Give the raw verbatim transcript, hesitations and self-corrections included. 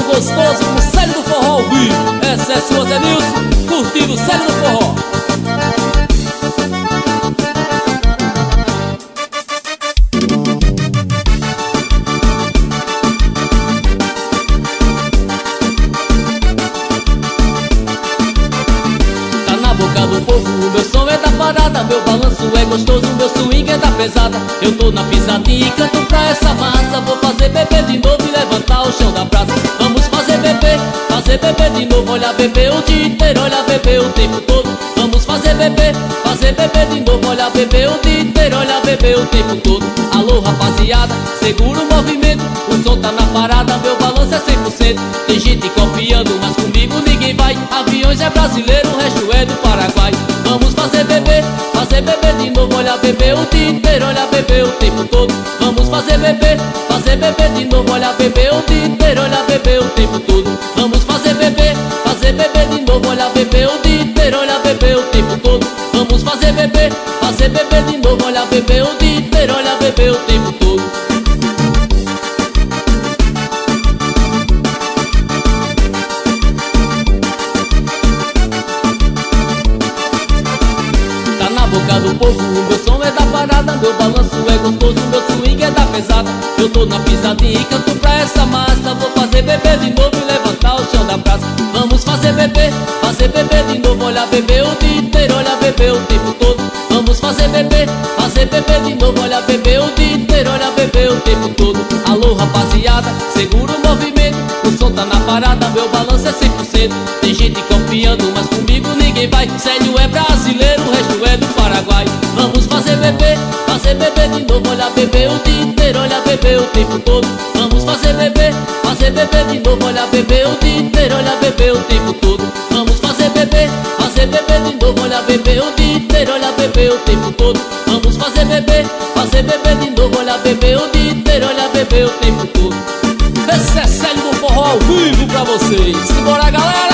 gostoso com o Célio do Forró ao vivo. Essa é sua Zé Nilson, curtindo o Célio do Forró. Tá na boca do povo, o meu som é da parada, meu balanço é gostoso, meu swing é da pesada. Eu tô na pisadinha e canto pra essa massa. Vou fazer bebê de novo e levantar o chão da praça. Vamos fazer bebê, fazer bebê de novo. Olha bebê o dia inteiro, olha bebê o tempo todo. Vamos fazer bebê, fazer bebê de novo. Olha bebê o dia inteiro, olha bebê o tempo todo. Alô rapaziada, segura o movimento. O som tá na parada, meu balanço é cem por cento. Tem gente copiando, mas comigo ninguém vai. Aviões é brasileiro, o resto é do Paraguai. Vamos fazer bebê, fazer bebê de novo. Olha bebê o dia inteiro, olha bebê o tempo todo. Vamos fazer bebê, fazer bebê de novo. Olha bebê o dia inteiro, olha bebê o tempo todo. Vamos fazer bebê, fazer bebê de novo. Olha bebê o dia inteiro, olha bebê o tempo todo. Vamos fazer bebê, fazer bebê de novo. Olha bebê o dia inteiro, olha bebê o tempo todo. Tá na boca do povo, o meu som é da parada, meu balanço é gostoso, meu swing é da pesada. Eu tô na pisadinha e canto pra essa massa. Vou fazer bebê de novo e levantar o chão da praça. Vamos fazer bebê, fazer bebê de novo. Olha bebê o dia inteiro, olha bebê o tempo todo. Vamos fazer bebê, fazer bebê de novo. Olha bebê o dia inteiro, olha bebê o tempo todo. Alô rapaziada, segura o movimento. O som tá na parada, meu balanço é cem por cento. Tem gente copiando, mas comigo ninguém vai. Célio é brasileiro, o resto é do Paraguai. Vamos fazer bebê, fazer bebê de novo. Olha bebê o dia inteiro, olha bebê o tempo todo. Vamos fazer bebê, fazer bebê de novo. Olha bebê o dia inteiro, olha bebê o tempo todo. Vamos fazer bebê, fazer bebê de novo. Olha bebê o dia inteiro, olha bebê o tempo todo. Vamos fazer bebê, fazer bebê de novo. Olha bebê o dia inteiro, olha bebê o tempo todo. Esse é Célio do Forró ao vivo pra vocês. Simbora galera!